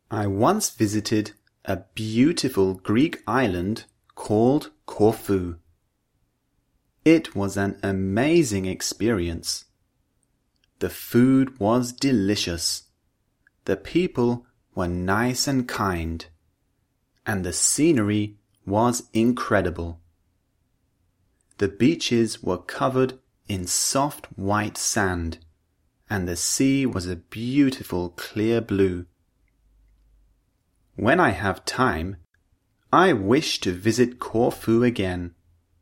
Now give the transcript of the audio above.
I once visited a beautiful Greek island called Corfu. It was an amazing experience. The food was delicious. The people were nice and kind, and the scenery was incredible. The beaches were covered in soft white sand, and the sea was a beautiful clear blue. When I have time, I wish to visit Corfu again.